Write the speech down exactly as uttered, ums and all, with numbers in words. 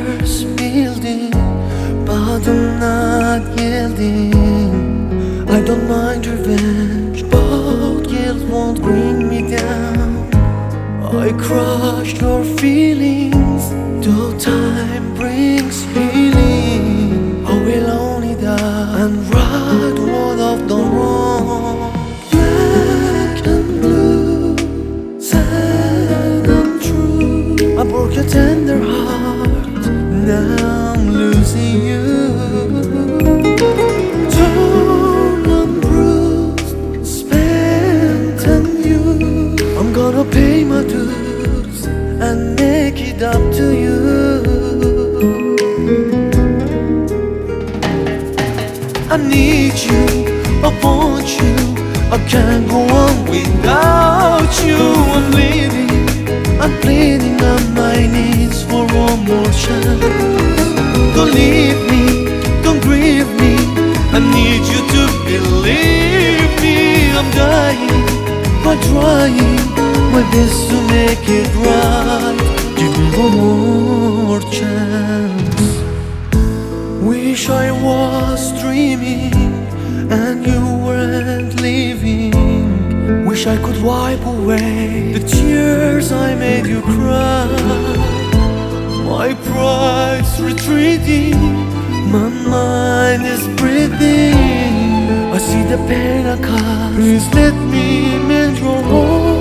tears building, but I'm not yielding. I don't mind revenge, but guilt won't bring me down. I crushed your feelings, though time brings healing. I will only die and right what I've done wrong. Black and blue, sad and true. I broke your tender heart, now I'm losing you. Torn and bruised, spent and used. I'm gonna pay my dues and make it up to you. I need you, I want you, I can't go on without you. I'm bleeding, I'm pleading on my knees for one more chance. Don't leave me, don't grieve me, I need you to believe me. I'm dying, I'm trying my best to make it right. Give me one more chance. Wish I was dreaming and you weren't leaving. Wish I could wipe away the tears I made you cry. My pride's retreating, my mind is breathing. I see the pain I caused. Please let me mend your heart.